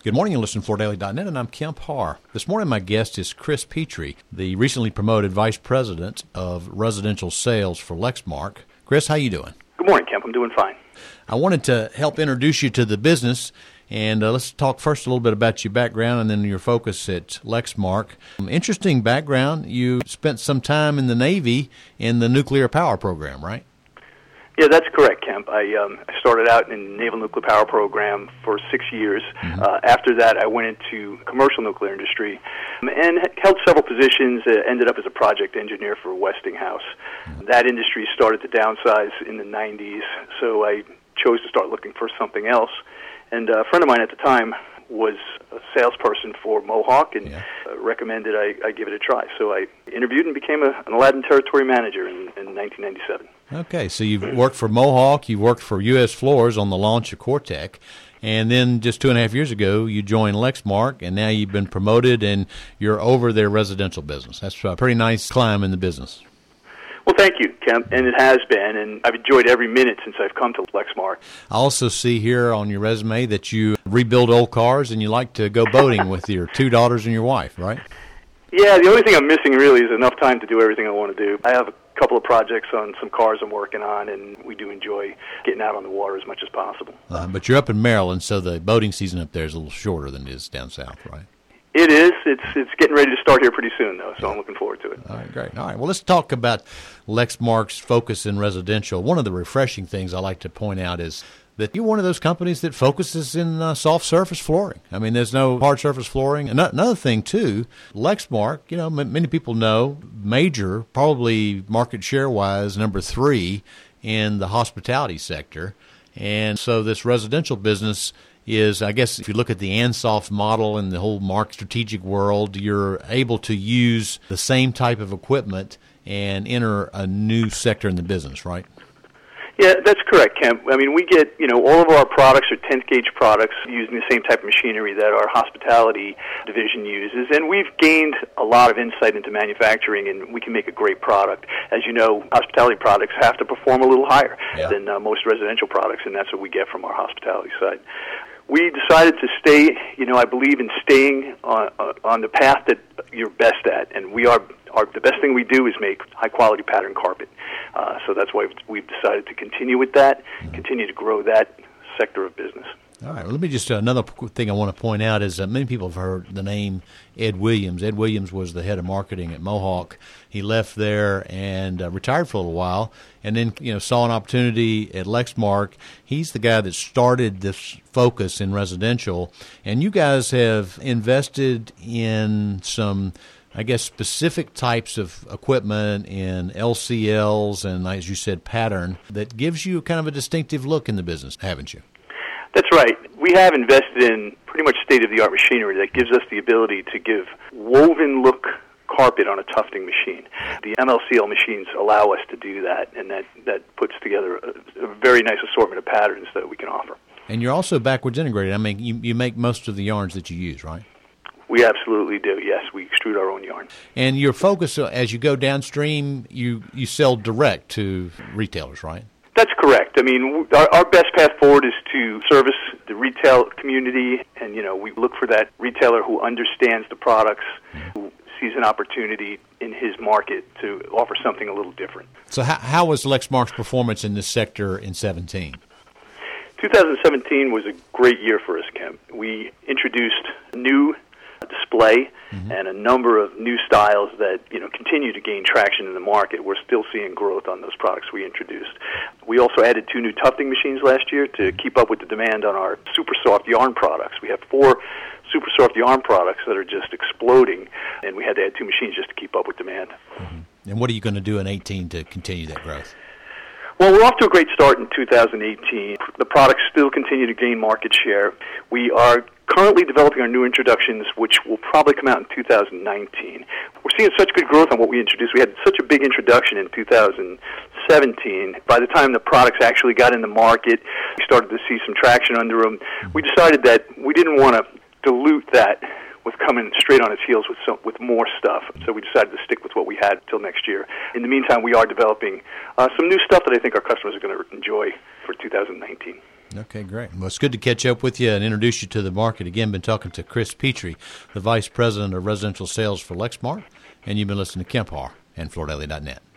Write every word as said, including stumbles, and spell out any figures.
Good morning, you listen to Florida Daily dot net, and I'm Kemp Harr. This morning my guest is Chris Petrie, the recently promoted Vice President of Residential Sales for Lexmark. Chris, how you doing? Good morning, Kemp. I'm doing fine. I wanted to help introduce you to the business, and uh, let's talk first a little bit about your background and then your focus at Lexmark. Um, interesting background. You spent some time in the Navy in the nuclear power program, right? Yeah, that's correct, Kemp. I, um, I started out in the Naval Nuclear Power Program for six years. Mm-hmm. Uh, after that, I went into commercial nuclear industry um, and held several positions. Uh, ended up as a project engineer for Westinghouse. Mm-hmm. That industry started to downsize in the nineties, so I chose to start looking for something else. And uh, a friend of mine at the time was a salesperson for Mohawk and yeah. uh, recommended I, I give it a try. So I interviewed and became a, an Aladdin Territory Manager in, in nineteen ninety-seven. Okay, so you've worked for Mohawk, you've worked for U S Floors on the launch of Cortec, and then just two and a half years ago you joined Lexmark, and now you've been promoted and you're over their residential business. That's a pretty nice climb in the business. Well, thank you, Kemp, and it has been, and I've enjoyed every minute since I've come to Lexmark. I also see here on your resume that you rebuild old cars and you like to go boating with your two daughters and your wife, right? Yeah, the only thing I'm missing really is enough time to do everything I want to do. I have a couple of projects on some cars I'm working on, and we do enjoy getting out on the water as much as possible. Uh, but you're up in Maryland, so the boating season up there is a little shorter than it is down south, right? It is. It's it's getting ready to start here pretty soon, though, so I'm looking forward to it. All right, great. All right, well, let's talk about Lexmark's focus in residential. One of the refreshing things I like to point out is that you're one of those companies that focuses in uh, soft surface flooring. I mean, there's no hard surface flooring. And another thing, too, Lexmark, you know, m- many people know, major, probably market share-wise, number three in the hospitality sector. And so this residential business is, I guess, if you look at the Ansoff model and the whole market strategic world, you're able to use the same type of equipment and enter a new sector in the business, right? Yeah, that's correct, Kemp. I mean, we get, you know, all of our products are tenth gauge products using the same type of machinery that our hospitality division uses, and we've gained a lot of insight into manufacturing, and we can make a great product. As you know, hospitality products have to perform a little higher yeah. than uh, most residential products, and that's what we get from our hospitality side. We decided to stay, you know, I believe in staying on, uh, on the path that you're best at, and we are, are the best thing we do is make high-quality pattern carpet. Uh, so that's why we've decided to continue with that, continue to grow that sector of business. All right. Well, let me just, uh, another thing I want to point out is that many people have heard the name Ed Williams. Ed Williams was the head of marketing at Mohawk. He left there and uh, retired for a little while, and then, you know, saw an opportunity at Lexmark. He's the guy that started this focus in residential, and you guys have invested in some, I guess, specific types of equipment in L C Ls and, as you said, pattern that gives you kind of a distinctive look in the business, haven't you? That's right. We have invested in pretty much state-of-the-art machinery that gives us the ability to give woven-look carpet on a tufting machine. The M L C L machines allow us to do that, and that, that puts together a, a very nice assortment of patterns that we can offer. And you're also backwards integrated. I mean, you, you make most of the yarns that you use, right? We absolutely do, yes. We extrude our own yarn. And your focus, uh, as you go downstream, you, you sell direct to retailers, right? That's correct. I mean, our, our best path forward is to service the retail community, and, you know, we look for that retailer who understands the products, who sees an opportunity in his market to offer something a little different. So how, how was Lexmark's performance in this sector in seventeen? twenty seventeen was a great year for us, Kemp. We introduced new display mm-hmm. and a number of new styles that, you know, continue to gain traction in the market. We're still seeing growth on those products we introduced. We also added two new tufting machines last year to keep up with the demand on our super soft yarn products. We have four super soft yarn products that are just exploding, and we had to add two machines just to keep up with demand. Mm-hmm. And what are you going to do in eighteen to continue that growth? Well, we're off to a great start in two thousand eighteen. The products still continue to gain market share. We are currently developing our new introductions, which will probably come out in two thousand nineteen. We're seeing such good growth on what we introduced. We had such a big introduction in two thousand seventeen. By the time the products actually got in the market, we started to see some traction under them. We decided that we didn't want to dilute that with coming straight on its heels with some, with more stuff. So we decided to stick with what we had till next year. In the meantime, we are developing uh, some new stuff that I think our customers are going to enjoy for two thousand nineteen. Okay, great. Well, it's good to catch up with you and introduce you to the market. Again, been talking to Chris Petrie, the Vice President of Residential Sales for Lexmark, and you've been listening to Kemp Harr and Florida Daily dot net.